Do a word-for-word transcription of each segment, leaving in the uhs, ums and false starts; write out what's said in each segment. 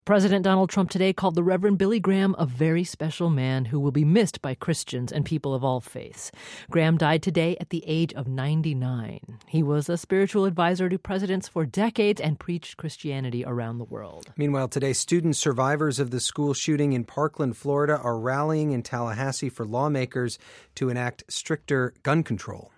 President Donald Trump today called the Reverend Billy Graham a very special man who will be missed by Christians and people of all faiths. Graham died today at the age of ninety-nine. He was a spiritual advisor to presidents for decades and preached Christianity around the world. Meanwhile, today, student survivors of the school shooting in Parkland, Florida, are rallying in Tallahassee for lawmakers to enact stricter gun control.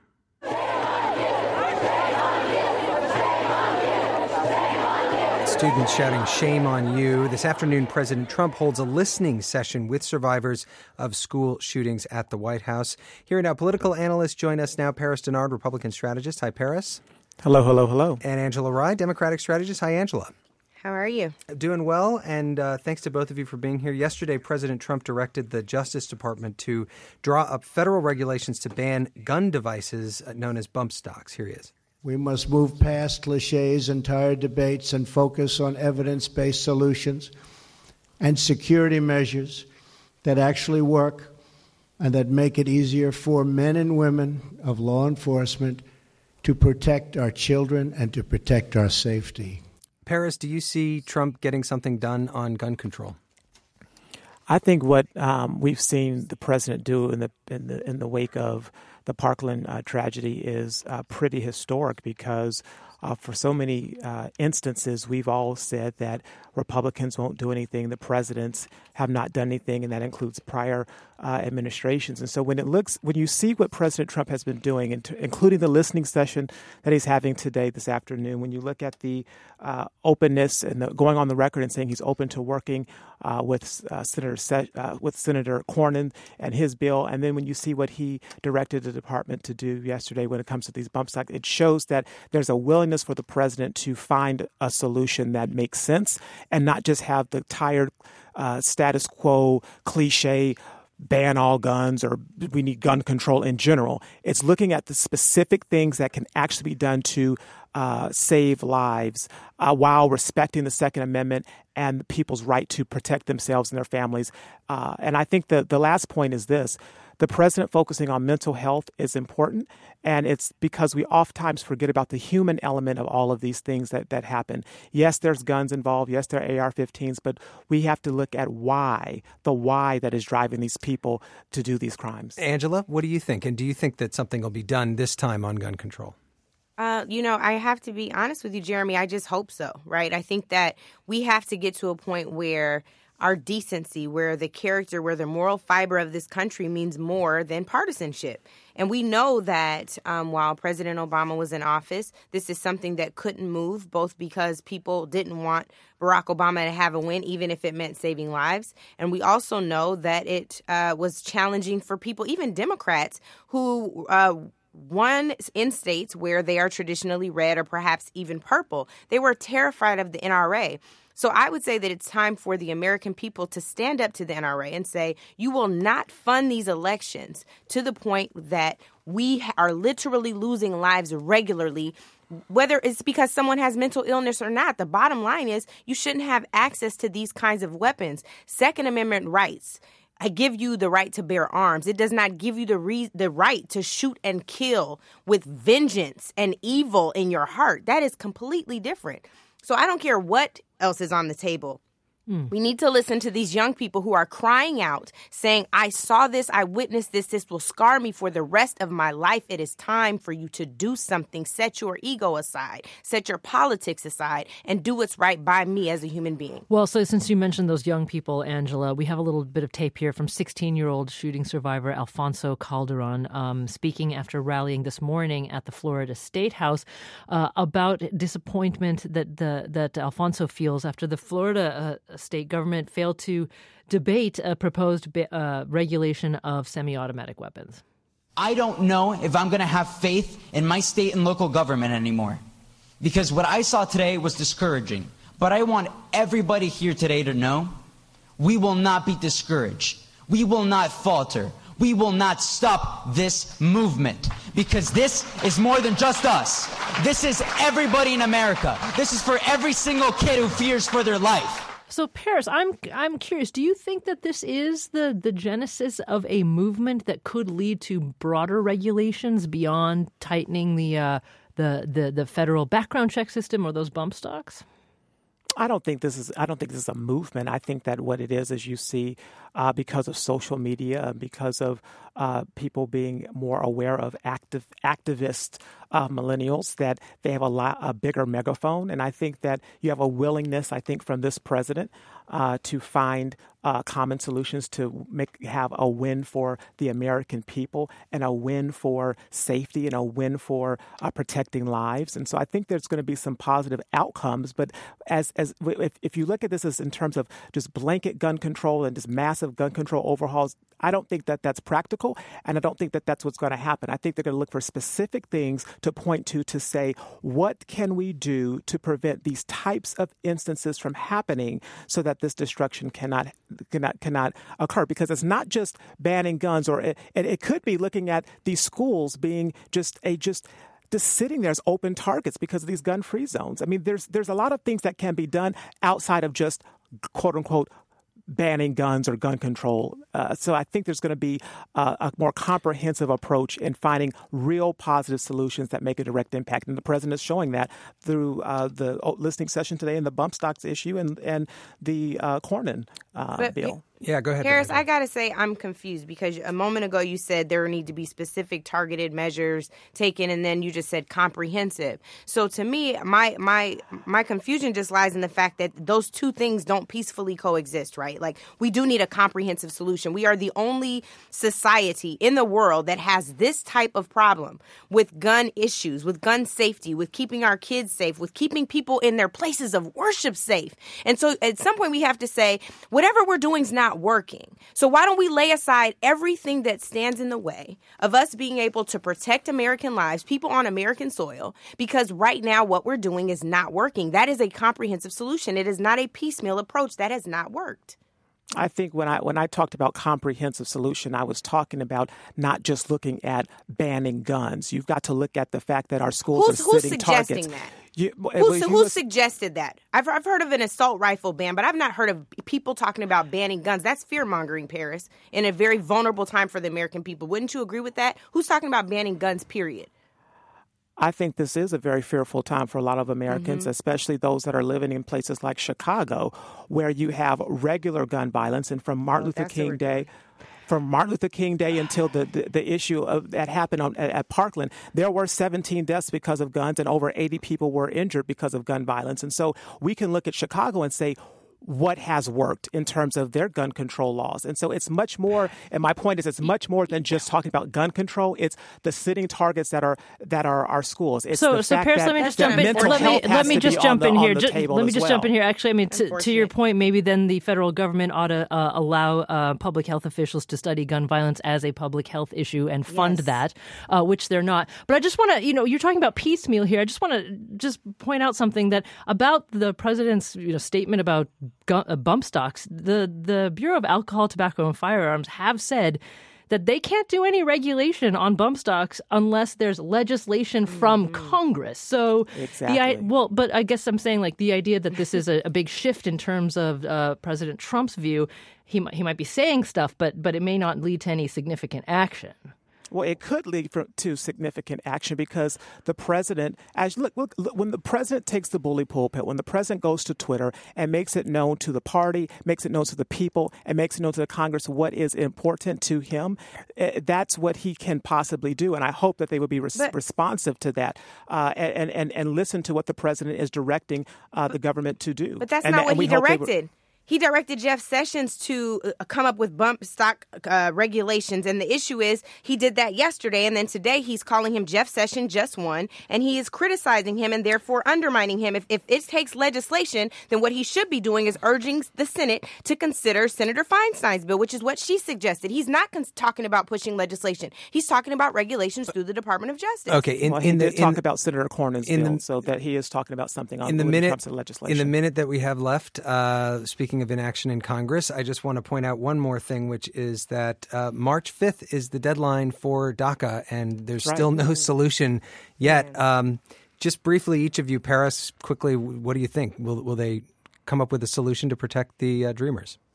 Students shouting, "Shame on you." This afternoon, President Trump holds a listening session with survivors of school shootings at the White House. Here now, political analysts join us now. Paris Dennard, Republican strategist. Hi, Paris. Hello, hello, hello. And Angela Rye, Democratic strategist. Hi, Angela. How are you? Doing well, and uh, thanks to both of you for being here. Yesterday, President Trump directed the Justice Department to draw up federal regulations to ban gun devices known as bump stocks. Here he is. We must move past cliches and tired debates and focus on evidence-based solutions and security measures that actually work and that make it easier for men and women of law enforcement to protect our children and to protect our safety. Paris, do you see Trump getting something done on gun control? I think what um, we've seen the president do in the in the in the wake of the Parkland uh, tragedy is uh, pretty historic because uh, for so many uh, instances, we've all said that Republicans won't do anything. The presidents have not done anything, and that includes prior uh, administrations. And so when it looks, when you see what President Trump has been doing, including the listening session that he's having today, this afternoon, when you look at the uh, openness and the, going on the record and saying he's open to working uh, with uh, Senator Se- uh, with Senator Cornyn and his bill, and then when you see what he directed the department to do yesterday when it comes to these bump stocks, it shows that there's a willingness for the president to find a solution that makes sense and not just have the tired uh, status quo cliche ban all guns or we need gun control in general. It's looking at the specific things that can actually be done to uh, save lives uh, while respecting the Second Amendment and people's right to protect themselves and their families. Uh, and I think the, the last point is this. The president focusing on mental health is important, and it's because we oftentimes forget about the human element of all of these things that, that happen. Yes, there's guns involved. Yes, there are A R fifteens, but we have to look at why, the why that is driving these people to do these crimes. Angela, what do you think? And do you think that something will be done this time on gun control? Uh, you know, I have to be honest with you, Jeremy. I just hope so, right? I think that we have to get to a point where our decency, where the character, where the moral fiber of this country means more than partisanship. And we know that um, while President Obama was in office, this is something that couldn't move, both because people didn't want Barack Obama to have a win, even if it meant saving lives. And we also know that it uh, was challenging for people, even Democrats, who uh, won in states where they are traditionally red or perhaps even purple. They were terrified of the N R A. So I would say that it's time for the American people to stand up to the N R A and say, you will not fund these elections to the point that we are literally losing lives regularly, whether it's because someone has mental illness or not. The bottom line is you shouldn't have access to these kinds of weapons. Second Amendment rights. I give you the right to bear arms. It does not give you the re- the right to shoot and kill with vengeance and evil in your heart. That is completely different. So I don't care what else is on the table. Mm. We need to listen to these young people who are crying out, saying, I saw this, I witnessed this, this will scar me for the rest of my life. It is time for you to do something. Set your ego aside, set your politics aside, and do what's right by me as a human being. Well, so since you mentioned those young people, Angela, we have a little bit of tape here from sixteen-year-old shooting survivor Alfonso Calderon um, speaking after rallying this morning at the Florida State House uh, about disappointment that the that Alfonso feels after the Florida uh, state government failed to debate a proposed uh, regulation of semi-automatic weapons. I don't know if I'm going to have faith in my state and local government anymore, because what I saw today was discouraging. But I want everybody here today to know we will not be discouraged. We will not falter. We will not stop this movement, because this is more than just us. This is everybody in America. This is for every single kid who fears for their life. So, Paris, I'm I'm curious. Do you think that this is the, the genesis of a movement that could lead to broader regulations beyond tightening the uh, the, the the federal background check system or those bump stocks? I don't think this is. I don't think this is a movement. I think that what it is is you see, uh, because of social media, because of uh, people being more aware of active activist uh, millennials, that they have a lot a bigger megaphone, and I think that you have a willingness, I think, from this president uh, to find uh, common solutions to make have a win for the American people and a win for safety and a win for uh, protecting lives. And so I think there's going to be some positive outcomes. But as as if, if you look at this as in terms of just blanket gun control and just massive gun control overhauls, I don't think that that's practical, and I don't think that that's what's going to happen. I think they're going to look for specific things to point to to say, what can we do to prevent these types of instances from happening so that this destruction cannot cannot cannot occur? Because it's not just banning guns, or it, it could be looking at these schools being just a just just sitting there as open targets because of these gun-free zones. I mean, there's there's a lot of things that can be done outside of just quote unquote banning guns or gun control. Uh, so I think there's going to be uh, a more comprehensive approach in finding real positive solutions that make a direct impact. And the president is showing that through uh, the listening session today and the bump stocks issue and, and the uh, Cornyn uh, but, Yeah, bill. Yeah, go ahead. Harris, Diana. I got to say I'm confused because a moment ago you said there need to be specific targeted measures taken, and then you just said comprehensive. So to me, my my my confusion just lies in the fact that those two things don't peacefully coexist, right? Like, we do need a comprehensive solution. We are the only society in the world that has this type of problem with gun issues, with gun safety, with keeping our kids safe, with keeping people in their places of worship safe. And so at some point we have to say, whatever we're doing is not working. So why don't we lay aside everything that stands in the way of us being able to protect American lives, people on American soil, because right now what we're doing is not working. That is a comprehensive solution. It is not a piecemeal approach. That has not worked. I think when I when I talked about comprehensive solution, I was talking about not just looking at banning guns. You've got to look at the fact that our schools who's, are who's sitting suggesting targets. That? You, who you who was, suggested that? I've I've heard of an assault rifle ban, but I've not heard of people talking about banning guns. That's fear-mongering, Paris, in a very vulnerable time for the American people. Wouldn't you agree with that? Who's talking about banning guns, period? I think this is a very fearful time for a lot of Americans, mm-hmm. especially those that are living in places like Chicago, where you have regular gun violence. And from Martin oh, Luther King Day, from Martin Luther King Day until the, the, the issue of that happened on, at, at Parkland, there were seventeen deaths because of guns, and over eighty people were injured because of gun violence. And so we can look at Chicago and say, what has worked in terms of their gun control laws. And so it's much more, and my point is it's much more than just talking about gun control. It's the sitting targets that are that are our schools. It's so, the so fact Paris, that, let me just jump in. Let me, let me just jump the, in here. Just, let me just well. jump in here. Actually, I mean, to, to your point, maybe then the federal government ought to uh, allow uh, public health officials to study gun violence as a public health issue and fund yes. that, uh, which they're not. But I just want to, you know, you're talking about piecemeal here. I just want to just point out something that about the president's, you know, statement about gun, uh, bump stocks. The the Bureau of Alcohol, Tobacco, and Firearms have said that they can't do any regulation on bump stocks unless there's legislation from mm-hmm. Congress. So, exactly. the well, but I guess I'm saying like the idea that this is a, a big shift in terms of uh, President Trump's view. He might, he might be saying stuff, but but it may not lead to any significant action. Well, it could lead for, to significant action because the president, as look, look, look, when the president takes the bully pulpit, when the president goes to Twitter and makes it known to the party, makes it known to the people, and makes it known to the Congress what is important to him, uh, that's what he can possibly do. And I hope that they would be res- but, responsive to that uh, and, and, and listen to what the president is directing uh, the government to do. But that's and not that, what he directed. He directed Jeff Sessions to uh, come up with bump stock uh, regulations. And the issue is he did that yesterday. And then today he's calling him Jeff Sessions just one. And he is criticizing him and therefore undermining him. If, if it takes legislation, then what he should be doing is urging the Senate to consider Senator Feinstein's bill, which is what she suggested. He's not cons- talking about pushing legislation. He's talking about regulations through the Department of Justice. Okay. In, well, in he the, did talk in, about Senator Cornyn's bill, the, so that he is talking about something on in the minute, comes to legislation. In the minute that we have left, uh, speaking of inaction in Congress, I just want to point out one more thing, which is that uh, March fifth is the deadline for DACA, and there's right. still no solution yet. Um, just briefly, each of you, Paris, quickly, what do you think? Will will they come up with a solution to protect the uh, Dreamers?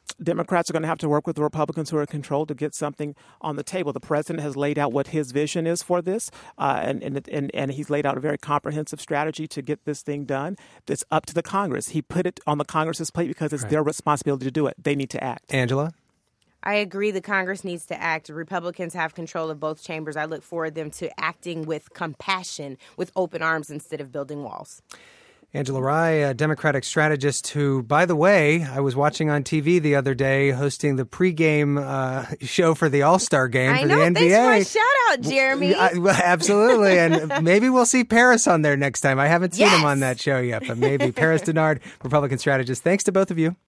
Democrats are going to have to work with the Republicans who are in control to get something on the table. The president has laid out what his vision is for this, uh, and, and, and, and he's laid out a very comprehensive strategy to get this thing done. It's up to the Congress. He put it on the Congress's plate because it's right. their responsibility to do it. They need to act. Angela? I agree the Congress needs to act. Republicans have control of both chambers. I look forward to them to acting with compassion, with open arms instead of building walls. Angela Rye, a Democratic strategist who, by the way, I was watching on T V the other day hosting the pregame uh, show for the All-Star game I for know, the N B A. Thanks for a shout-out, Jeremy. I, well, absolutely. And maybe we'll see Paris on there next time. I haven't seen yes. him on that show yet, but maybe. Paris Dennard, Republican strategist. Thanks to both of you.